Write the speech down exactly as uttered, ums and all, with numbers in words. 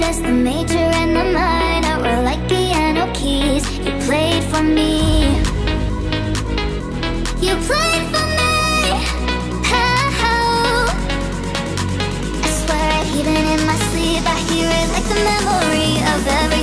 as the major and the minor were like piano keys. You played for me. You played for me. Oh, I swear, even in my sleep, I hear it like the memory of every